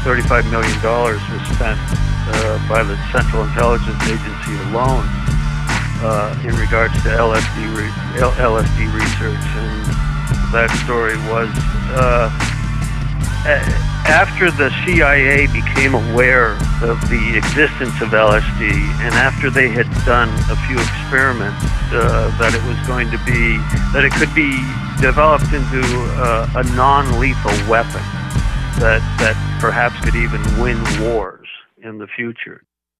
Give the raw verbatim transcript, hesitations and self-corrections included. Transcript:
thirty-five million dollars was spent uh, by the Central Intelligence Agency alone uh, in regards to L S D, re- L S D research. And that story was uh, after the C I A became aware of the existence of L S D, and after they had done a few experiments uh, that it was going to be, that it could be developed into uh, a non-lethal weapon that that perhaps could even win wars in the future.